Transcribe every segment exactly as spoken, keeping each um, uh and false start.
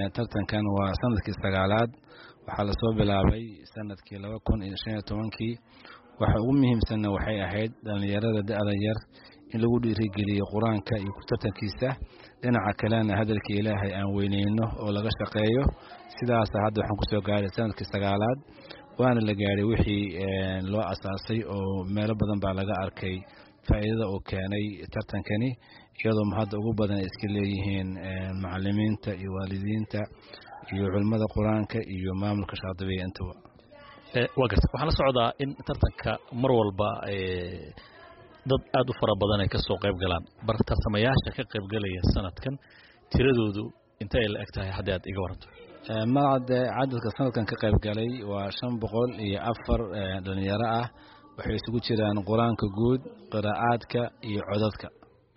tartankan waa sanadkii sagaalaad waxaa la soo bilaabay sanadkii laba kun iyo shan iyo toban-kii waxa ugu muhiimsan waxay ahayd dhalinyarada da'da yar in lagu dhiirigeliyo quraanka iyo ku tartankiisa dhinaca kalena hadalka Ilaahay aan weyneyno oo laga shaqeeyo sidaas hadda waxaan ku soo gaaray sanadkii sagaalaad waana la gaaray wixii loo asaasay oo meelo badan baa laga arkay faa'iidada uu keenay tartankani iyadoo hadda ugu badan iska leeyihiin macallimiinta iyo waalidiinta iyo culimada quraanka iyo maamulka shaqadiga intaba ee wagarta waxaan la socdaa in tartanka mar walba ee dad aad u fara badan ay ka soo qayb galaan bar tartamayaasha ka qayb galaya sanadkan tiradoodu intee la eg tahay hadda aad iga waranto ee maada cadadka sanadkan ka qayb galay waa shan boqol iyo afar dhalinyaro ah waxay isugu jiraan quraanka guud qiraa'adka iyo codadka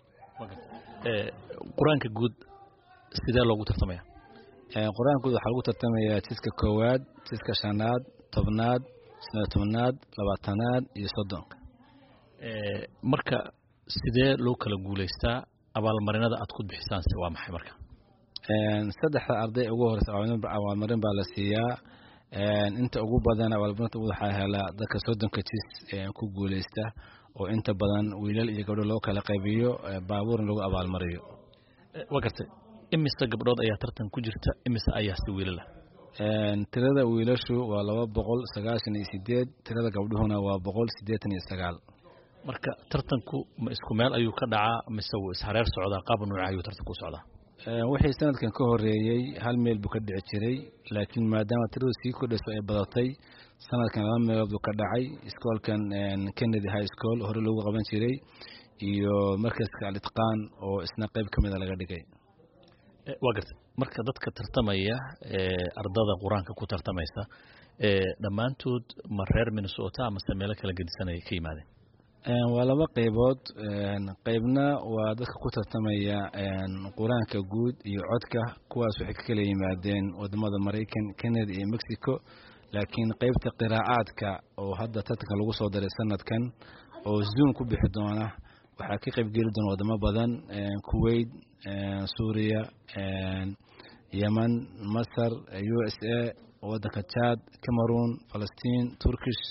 ee quraanka guud sidee loogu tartamaya ee quraanka guud waxa lagu tartamayaa jiska koowaad jiska shanaad tobnaad tobnaad labaatanaad iyo soddon ee marka sidee loo kala guuleystaa abaalmarinada aad ku bixisaan waa maxay marka een saddexda arday ugu horeysa abaalmarin baa la siiyaa een inta ugu badan abaalmarinta waxa helaa dadka soddonka jis ee ku guuleysta oo inta badan wiilal iyo gabdho loo kala qaybiyo baabuur lagu abaalmariyo wagartay imisa gabdhood ayaa tartan ku jirta imisa ayaa si wiilal een tirada wiilashu waa laba boqol sagaashan iyo sideed tirada gabdhuhuna waa boqol siddeetan iyo sagaal marka tartanku ma isku meel ayuu ka dhacaa mise uu isxareer socdaa qaab nooc ayuu tartanku socdaa ee wixii sanadkan ka horeeyay hal meel buu ka dhici jiray laakiin maadaama tiradu sii kordhayso ay badatay sanadkan laba meelood buu ka dhacay iskoolkan Kennedy High School hore loogu qaban jiray iyo markaska Al-Itqaan oo isna qayb kamid laga dhigay ee wagartay marka dadka tartamaya ee ardada quraanka ku tartamaysa ee dhamaantood ma reer Minnesota ama meelo kala gedisanay ka yimaadeen een waa laba qaybood een qaybna waa dadka ku tartamaya een quraanka guud iyo codka kuwaas waxay ka kala yimaadeen wadamada Mareykan Canada iyo Mexico laakiin qaybta qiraa'adka oo hadda tartanka lagu soo daray sanadkan oo Zoom ku bixi doona waxa ka qayb gali doona wadamo badan een Kuwait een Suuriya een Yemen Masar U S A waddanka Chad Cameroon Palestine Turkish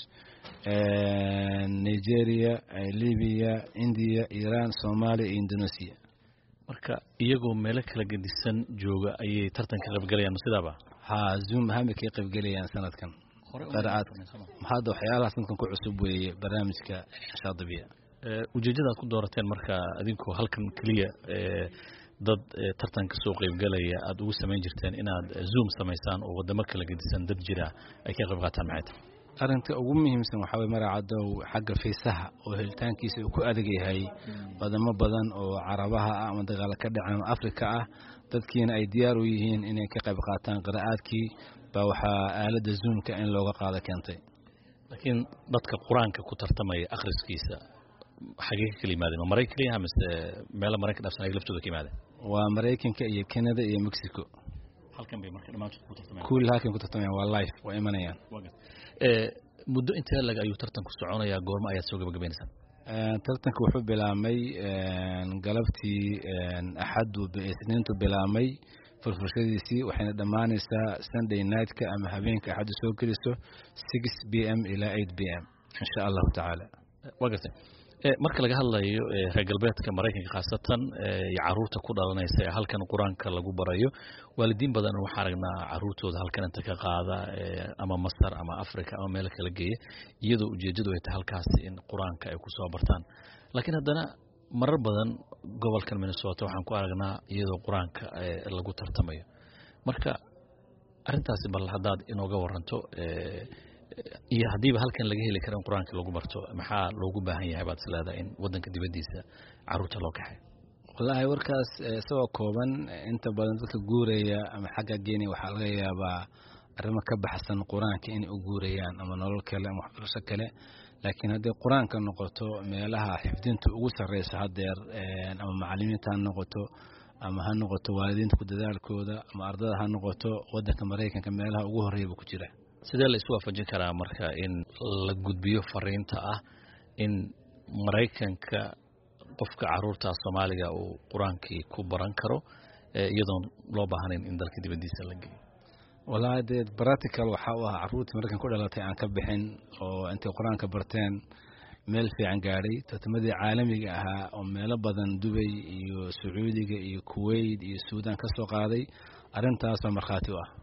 Nigeria Libya India Iran Soomaaliya iyo Indonesia marka iyagoo meel kala gedisan jooga ayay tartanka qayb galayaan sidaaba ha Zoom hame ka qayb galayaan sanadkan qiraa'ad hadda waxyaalaha sanadkan ku cusub weeye barnaamijka shaqadiga ee ujeedada ku doorateen marka adinku halkan kaliya ee dad tartanka soo qayb galaya aad ugu sameyn jirteen inaad Zoom sameysaan oo wadamo kala gedisan dad jira ay ka qayb qaataan maxay arinta ugu muhiimsan waxa way maraacadow xagga fiisaha oo helitaankiisa uu ku adag yahay wadamo badan oo Carabaha ah ama dagaal ka dhacay Afrika ah dadkiina ay diyaar u yihiin inay ka qayb qaataan qiraa'adkii baa waxa aalada Zoom-ka in looga qaado keentay laakiin dadka quraanka ku tartamaya akhriskiisa xagee ka yimaadeen Mareykanka mise meel Mareykan afsan ay laftooda ka yimaadeen waa Mareykanka iyo Canada iyo Mexico halkan bay marka dhamaantood ku tartamayaan kull halkan ku tartamayaan waa live waa imanayaan ee muddo intee laga ayuu tartanku soconayaa goorma ayaa soo gabagabeynaysan ee tartanku wuxuu bilaabmay ee galabtii Axad uu Isniintu bilaabmay furfurashadiisii waxayna dhamaanaysaa Sunday night-ka ama habeenka Axad soo geliso six p m ilaa eight p m insha Allah ta'ala wagartay ee marka laga hadlayo reer galbeedka Mareykanka khaasatan ee caruurta ku dhalanaysa halkan quraanka lagu barayo waalidiin badan waxa aragnaa caruurtooda halkan inta ka qaada ama Masar ama Afrika ama meel kala geeyo iyadoo ujeedadu ay tahay halkaas in quraanka ay ku soo bartaan laakiin haddana marar badan gobolkan Minnesota waxaan ku aragnaa iyadoo quraanka lagu tartamayo marka arintaasi bal hadaad inooga waranto ee iyo hadiiba halkan laga heli karo quraanka lagu barto maxaa loogu baahan yahay baad salaada in wadanka dibadiisa caruurta loo kaxay wallahi warkaas soo kooban inta badan dadka guuraya ama xagga geeni waxa laga yaabaa arrimo ka baxsan quraanka in uu guurayaan ama nolol kale ama waxbarasho kale laakiin hadii quraanka noqoto meelaha xifdinta ugu sareysa hadeer ama macallimiinta noqoto ama ha noqoto waalidiinta ku dadaalkooda ama ardada ha noqoto wadanka Mareykanka meelaha ugu horeeyay ku jira sidee la isu waafajin karaa marka in la gudbiyo fariinta ah in Mareykanka qofka caruurta Soomaaliga uu quraankii ku baran karo iyadoon loo baahnayn in dalka dibadiisa la geeyo wallahi dee practical waxa uu ahaa caruurtii markan ku dhalatay aan ka bixin oo intay quraanka barteen meel fiican gaaray tartamadii caalamiga ahaa oo meelo badan Dubai iyo Sacuudiga iyo Kuwait iyo Suudaan ka soo qaaday arintaas oo marxaati ah